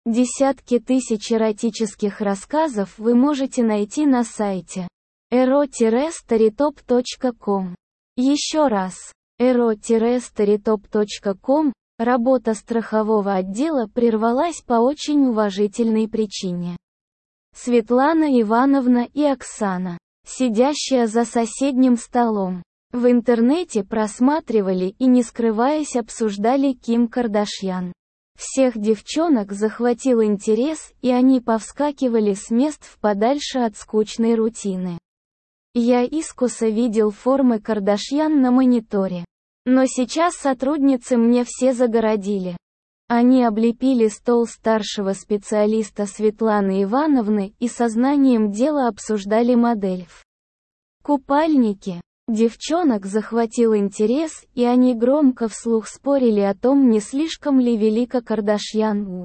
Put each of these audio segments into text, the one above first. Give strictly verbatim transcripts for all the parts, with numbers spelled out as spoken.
Десятки тысяч эротических рассказов вы можете найти на сайте эро старитоп точка ком. Еще раз, эро старитоп точка ком. Работа страхового отдела прервалась по очень уважительной причине. Светлана Ивановна и Оксана, сидящие за соседним столом, в интернете просматривали и, не скрываясь, обсуждали Ким Кардашьян. Всех девчонок захватил интерес, и они повскакивали с мест в подальше от скучной рутины. Я искоса видел формы Кардашьян на мониторе. Но сейчас сотрудницы мне все загородили. Они облепили стол старшего специалиста Светланы Ивановны и сознанием дела обсуждали модель в купальнике. Девчонок захватил интерес, и они громко вслух спорили о том, не слишком ли велика Кардашьян у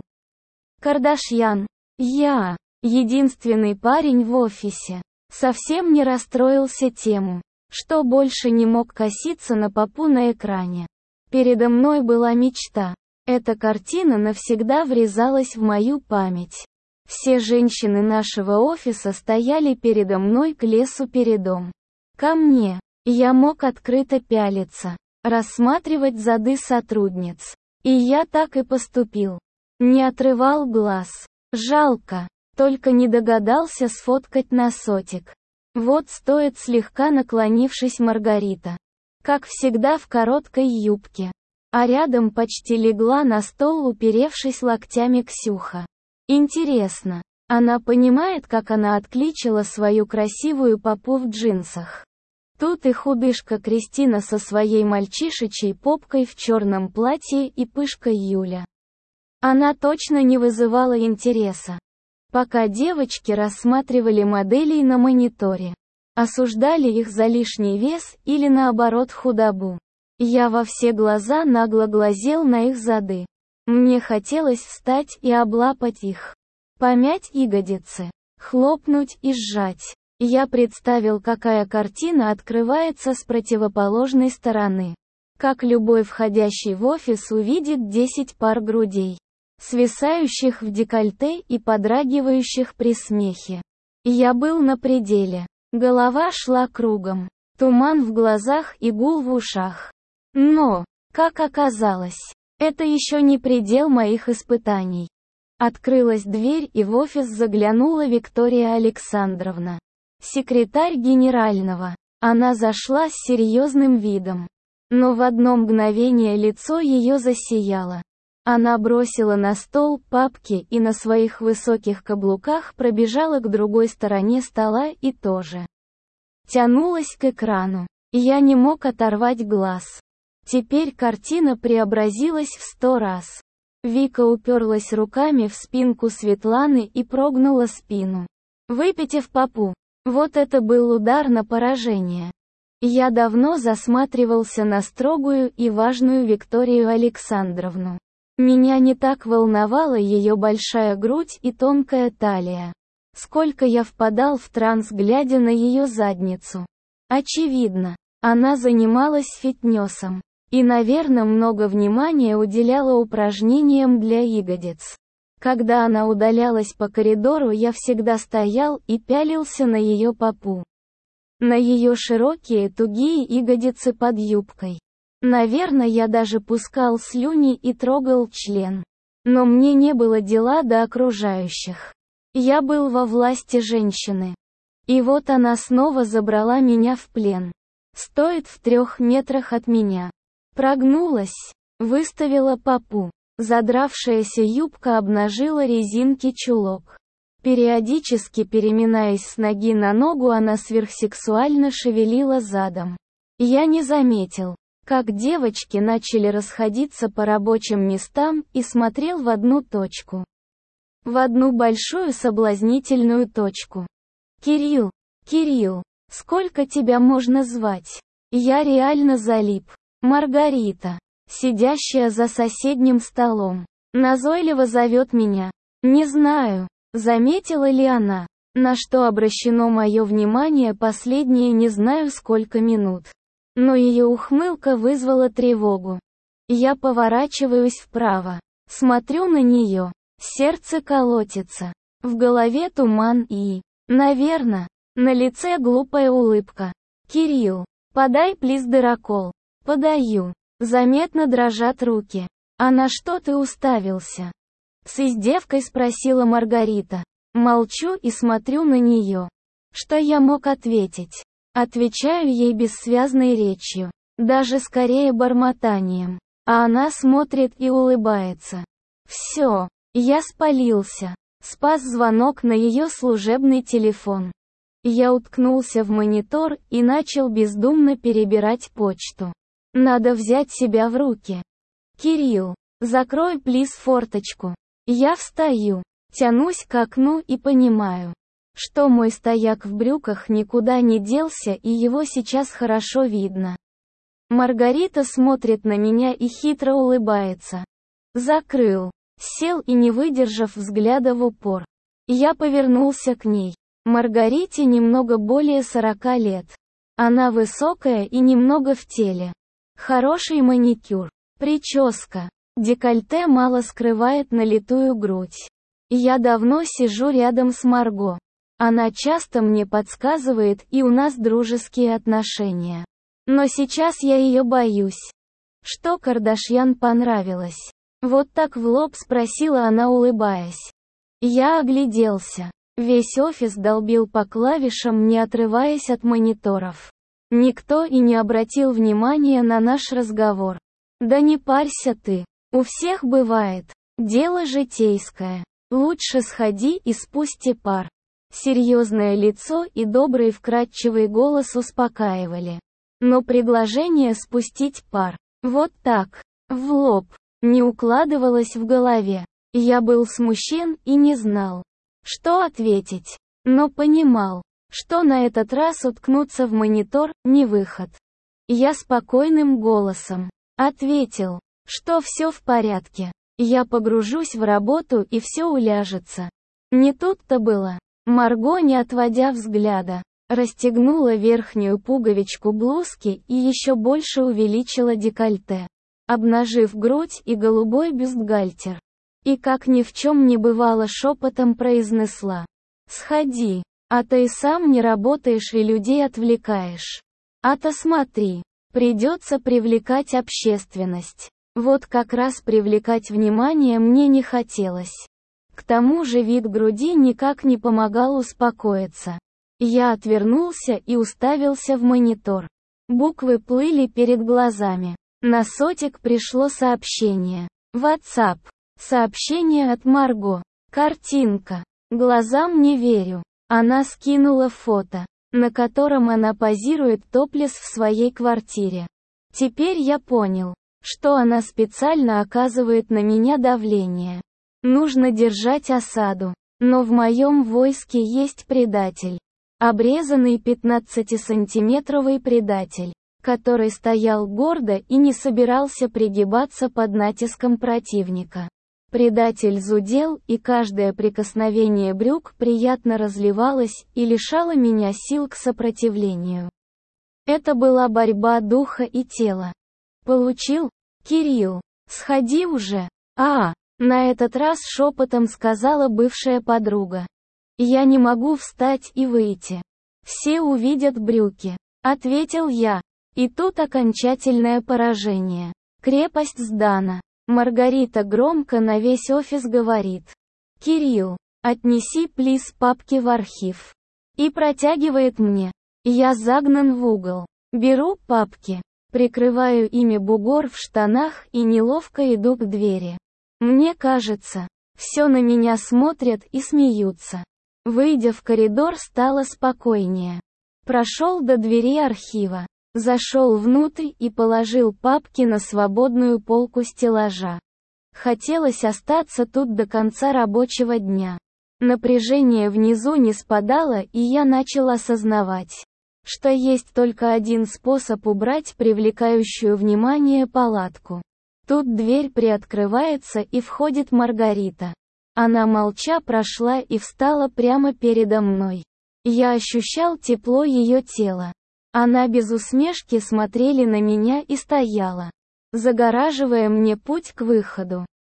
Кардашьян. Я, единственный парень в офисе, совсем не расстроился тему, что больше не мог коситься на попу на экране. Передо мной была мечта. Эта картина навсегда врезалась в мою память. Все женщины нашего офиса стояли передо мной к лесу передом. Ко мне. Я мог открыто пялиться, рассматривать зады сотрудниц. И я так и поступил. Не отрывал глаз. Жалко. Только не догадался сфоткать носотик. Вот стоит, слегка наклонившись, Маргарита. Как всегда в короткой юбке. А рядом почти легла на стол, уперевшись локтями, Ксюха. Интересно, она понимает, как она откличила свою красивую попу в джинсах? Тут и худышка Кристина со своей мальчишечьей попкой в черном платье и пышка Юля. Она точно не вызывала интереса. Пока девочки рассматривали моделей на мониторе, осуждали их за лишний вес или наоборот худобу, я во все глаза нагло глазел на их зады. Мне хотелось встать и облапать их, помять ягодицы, хлопнуть и сжать. Я представил, какая картина открывается с противоположной стороны. Как любой входящий в офис увидит десять пар грудей, свисающих в декольте и подрагивающих при смехе. Я был на пределе. Голова шла кругом. Туман в глазах и гул в ушах. Но, как оказалось, это еще не предел моих испытаний. Открылась дверь, и в офис заглянула Виктория Александровна, секретарь генерального. Она зашла с серьезным видом. Но в одно мгновение лицо ее засияло. Она бросила на стол папки и на своих высоких каблуках пробежала к другой стороне стола и тоже тянулась к экрану. Я не мог оторвать глаз. Теперь картина преобразилась в сто раз. Вика уперлась руками в спинку Светланы и прогнула спину, выпитив попу. Вот это был удар на поражение. Я давно засматривался на строгую и важную Викторию Александровну. Меня не так волновала ее большая грудь и тонкая талия, сколько я впадал в транс, глядя на ее задницу. Очевидно, она занималась фитнесом. И, наверное, много внимания уделяла упражнениям для ягодиц. Когда она удалялась по коридору, я всегда стоял и пялился на ее попу. На ее широкие тугие ягодицы под юбкой. Наверное, я даже пускал слюни и трогал член. Но мне не было дела до окружающих. Я был во власти женщины. И вот она снова забрала меня в плен. Стоит в трех метрах от меня. Прогнулась, выставила попу. Задравшаяся юбка обнажила резинки чулок. Периодически переминаясь с ноги на ногу, она сверхсексуально шевелила задом. Я не заметил, как девочки начали расходиться по рабочим местам, и смотрел в одну точку. В одну большую соблазнительную точку. «Кирилл, Кирилл, сколько тебя можно звать?» Я реально залип. Маргарита, сидящая за соседним столом, назойливо зовет меня. Не знаю, заметила ли она, на что обращено мое внимание последние не знаю сколько минут. Но ее ухмылка вызвала тревогу. Я поворачиваюсь вправо, смотрю на нее. Сердце колотится. В голове туман и... Наверно. На лице глупая улыбка. «Кирилл, подай плиз дырокол». Подаю. Заметно дрожат руки. «А на что ты уставился?» С издевкой спросила Маргарита. Молчу и смотрю на нее. Что я мог ответить? Отвечаю ей бессвязной речью. Даже скорее бормотанием. А она смотрит и улыбается. Все. Я спалился. Спас звонок на ее служебный телефон. Я уткнулся в монитор и начал бездумно перебирать почту. Надо взять себя в руки. «Кирилл, закрой, плиз, форточку». Я встаю, тянусь к окну и понимаю, что мой стояк в брюках никуда не делся и его сейчас хорошо видно. Маргарита смотрит на меня и хитро улыбается. Закрыл. Сел и, не выдержав взгляда в упор, я повернулся к ней. Маргарите немного более сорока лет. Она высокая и немного в теле. Хороший маникюр, прическа, декольте мало скрывает налитую грудь. Я давно сижу рядом с Марго. Она часто мне подсказывает, и у нас дружеские отношения. Но сейчас я ее боюсь. Что Кардашьян понравилось? Вот так в лоб спросила она, улыбаясь. Я огляделся. Весь офис долбил по клавишам, не отрываясь от мониторов. Никто и не обратил внимания на наш разговор. Да не парься ты. У всех бывает. Дело житейское. Лучше сходи и спусти пар. Серьезное лицо и добрый вкрадчивый голос успокаивали. Но предложение спустить пар, вот так, в лоб, не укладывалось в голове. Я был смущен и не знал, что ответить, но понимал, что на этот раз уткнуться в монитор – не выход. Я спокойным голосом ответил, что все в порядке. Я погружусь в работу и все уляжется. Не тут-то было. Марго, не отводя взгляда, расстегнула верхнюю пуговичку блузки и еще больше увеличила декольте, обнажив грудь и голубой бюстгальтер. И как ни в чем не бывало, шепотом произнесла: «Сходи, а то и сам не работаешь и людей отвлекаешь. А-то смотри, придется привлекать общественность». Вот как раз привлекать внимание мне не хотелось. К тому же вид груди никак не помогал успокоиться. Я отвернулся и уставился в монитор. Буквы плыли перед глазами. На сотик пришло сообщение. WhatsApp. Сообщение от Марго. Картинка. Глазам не верю. Она скинула фото, на котором она позирует топлес в своей квартире. Теперь я понял, что она специально оказывает на меня давление. Нужно держать осаду. Но в моем войске есть предатель. Обрезанный пятнадцатисантиметровый предатель, который стоял гордо и не собирался пригибаться под натиском противника. Предатель зудел, и каждое прикосновение брюк приятно разливалось и лишало меня сил к сопротивлению. Это была борьба духа и тела. Получил? Кирилл, сходи уже. А, на этот раз шепотом сказала бывшая подруга. Я не могу встать и выйти. Все увидят брюки, ответил я. И тут окончательное поражение. Крепость сдана. Маргарита громко на весь офис говорит: «Кирилл, отнеси, плиз, папки в архив». И протягивает мне. Я загнан в угол. Беру папки, прикрываю ими бугор в штанах и неловко иду к двери. Мне кажется, все на меня смотрят и смеются. Выйдя в коридор, стало спокойнее. Прошел до двери архива. Зашел внутрь и положил папки на свободную полку стеллажа. Хотелось остаться тут до конца рабочего дня. Напряжение внизу не спадало, и я начал осознавать, что есть только один способ убрать привлекающую внимание палатку. Тут дверь приоткрывается и входит Маргарита. Она молча прошла и встала прямо передо мной. Я ощущал тепло ее тела. Она без усмешки смотрела на меня и стояла, загораживая мне путь к выходу.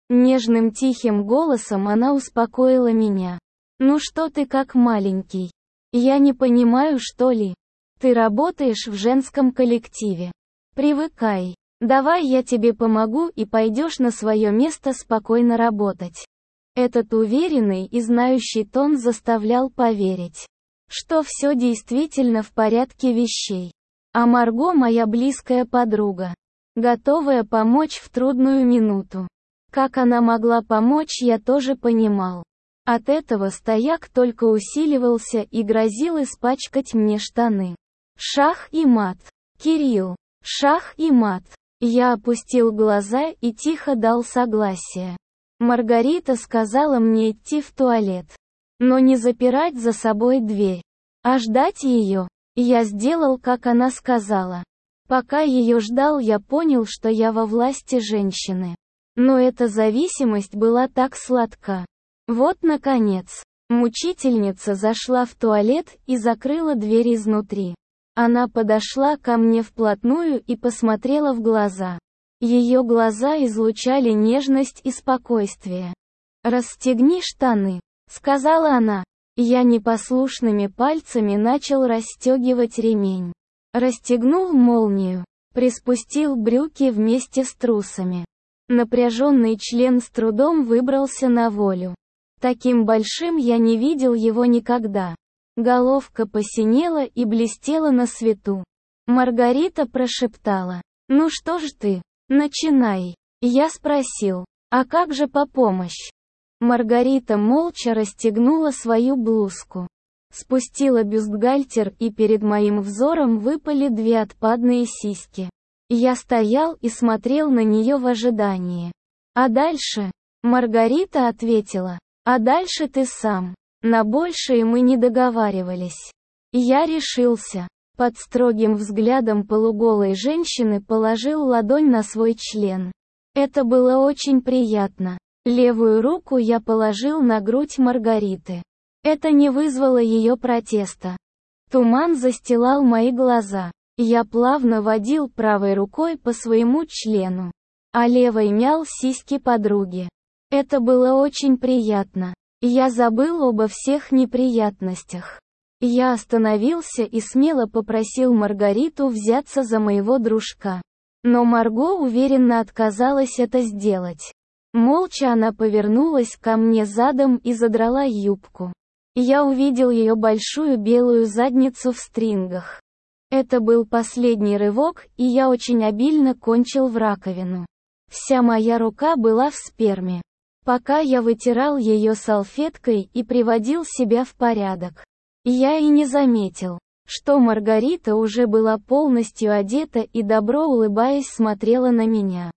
Нежным тихим голосом она успокоила меня. «Ну что ты как маленький? Я не понимаю, что ли? Ты работаешь в женском коллективе. Привыкай. Давай я тебе помогу и пойдешь на свое место спокойно работать». Этот уверенный и знающий тон заставлял поверить, что все действительно в порядке вещей. А Марго моя близкая подруга, готовая помочь в трудную минуту. Как она могла помочь, я тоже понимал. От этого стояк только усиливался и грозил испачкать мне штаны. Шах и мат. Кирилл. Шах и мат. Я опустил глаза и тихо дал согласие. Маргарита сказала мне идти в туалет, но не запирать за собой дверь, а ждать ее. Я сделал, как она сказала. Пока ее ждал, я понял, что я во власти женщины. Но эта зависимость была так сладка. Вот наконец, мучительница зашла в туалет и закрыла дверь изнутри. Она подошла ко мне вплотную и посмотрела в глаза. Ее глаза излучали нежность и спокойствие. «Расстегни штаны», — сказала она. Я непослушными пальцами начал расстегивать ремень. Расстегнул молнию, приспустил брюки вместе с трусами. Напряженный член с трудом выбрался на волю. Таким большим я не видел его никогда. Головка посинела и блестела на свету. Маргарита прошептала: «Ну что ж ты, начинай». Я спросил: «А как же по помощь?» Маргарита молча расстегнула свою блузку, спустила бюстгальтер, и перед моим взором выпали две отпадные сиськи. Я стоял и смотрел на нее в ожидании. «А дальше?» Маргарита ответила: «А дальше ты сам». На большее мы не договаривались. Я решился. Под строгим взглядом полуголой женщины положил ладонь на свой член. Это было очень приятно. Левую руку я положил на грудь Маргариты. Это не вызвало ее протеста. Туман застилал мои глаза. Я плавно водил правой рукой по своему члену, а левой мял сиськи подруги. Это было очень приятно. Я забыл обо всех неприятностях. Я остановился и смело попросил Маргариту взяться за моего дружка. Но Марго уверенно отказалась это сделать. Молча она повернулась ко мне задом и задрала юбку. Я увидел ее большую белую задницу в стрингах. Это был последний рывок, и я очень обильно кончил в раковину. Вся моя рука была в сперме. Пока я вытирал ее салфеткой и приводил себя в порядок, я и не заметил, что Маргарита уже была полностью одета и добро улыбаясь смотрела на меня.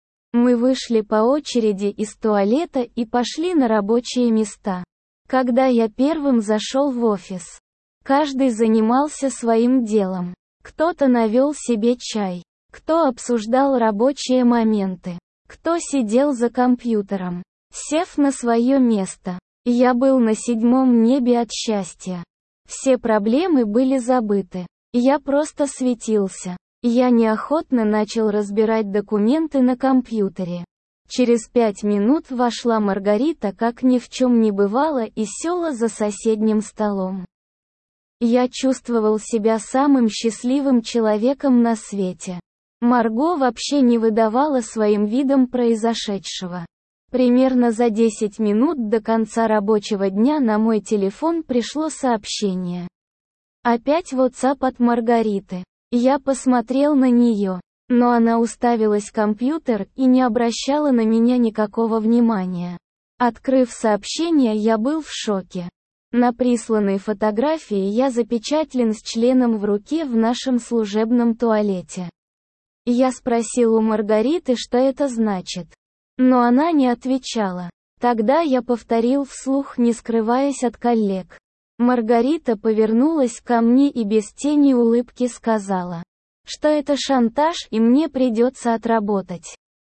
Мы вышли по очереди из туалета и пошли на рабочие места. Когда я первым зашел в офис, каждый занимался своим делом. Кто-то навел себе чай, кто обсуждал рабочие моменты, кто сидел за компьютером. Сев на свое место, я был на седьмом небе от счастья. Все проблемы были забыты. Я просто светился. Я неохотно начал разбирать документы на компьютере. Через пять минут вошла Маргарита, как ни в чем не бывало, и села за соседним столом. Я чувствовал себя самым счастливым человеком на свете. Марго вообще не выдавала своим видом произошедшего. Примерно за десять минут до конца рабочего дня на мой телефон пришло сообщение. Опять WhatsApp от Маргариты. Я посмотрел на нее, но она уставилась в компьютер и не обращала на меня никакого внимания. Открыв сообщение, я был в шоке. На присланной фотографии я запечатлен с членом в руке в нашем служебном туалете. Я спросил у Маргариты, что это значит. Но она не отвечала. Тогда я повторил вслух, не скрываясь от коллег. Маргарита повернулась ко мне и без тени улыбки сказала, что это шантаж и мне придется отработать.